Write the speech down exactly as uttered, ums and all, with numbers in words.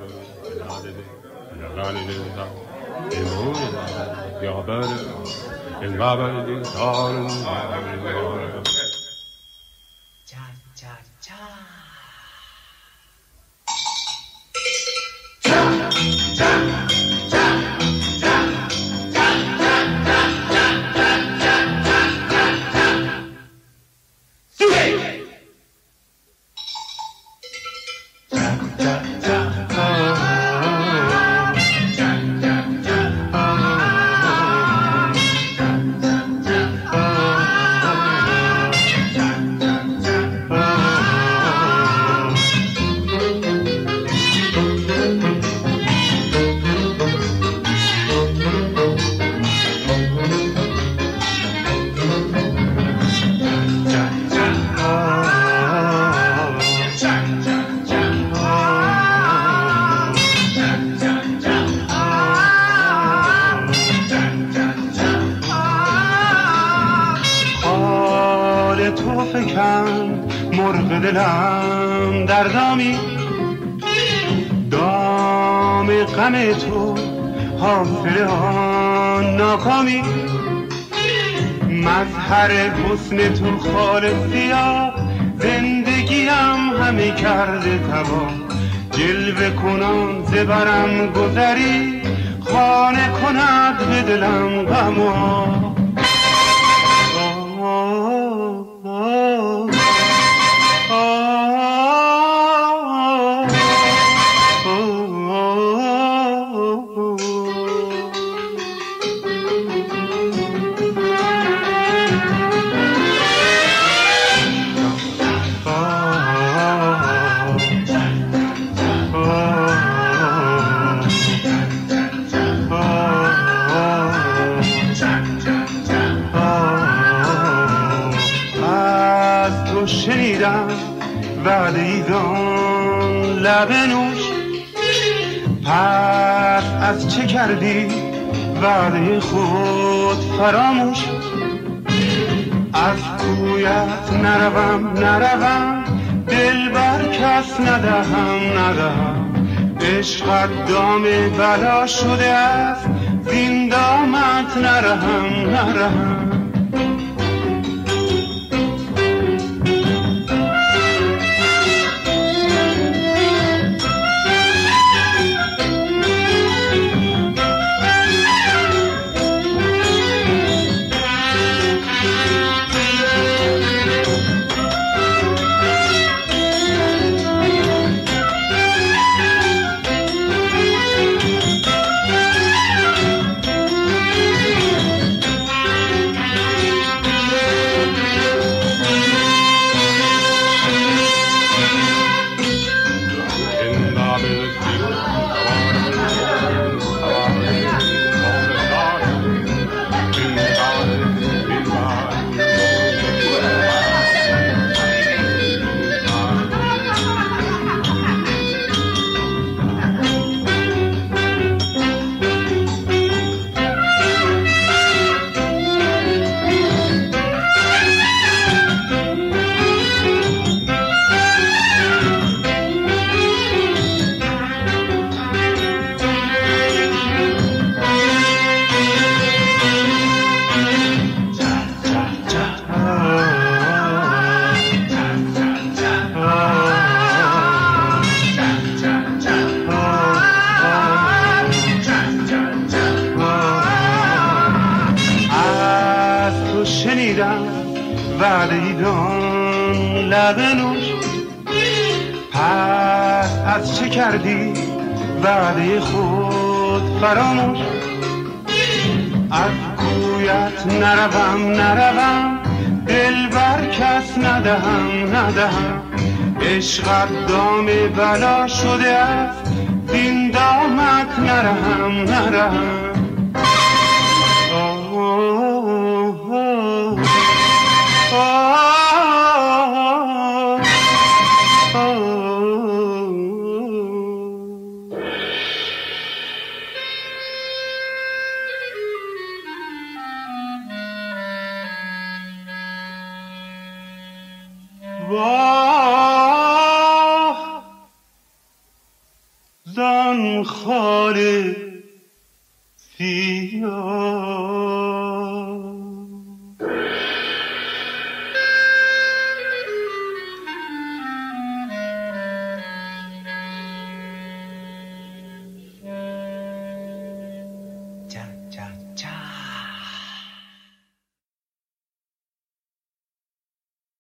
دلم در دامی دام غم تو حاصل آن ناکامی مظهر حسن تو خالصیا زندگیم همه کرده تبا جلوه کنان زبرم گذری خانه کند به دلم غما وعده ایدان لب نوش پس از چه کردی وعده خود فراموش از کویت نروم نروم دل بر کس ندهم ندهم عشقت دام بلا شده است زین دامت نرهم نرهم وعده ایدان لب نوش پس از چه کردی وعده خود فراموش از کویت نروم نروم دل بر کس ندهم ندهم عشقت دام بلا شده است زین دامت نرهم نرهم The آن خال سیاه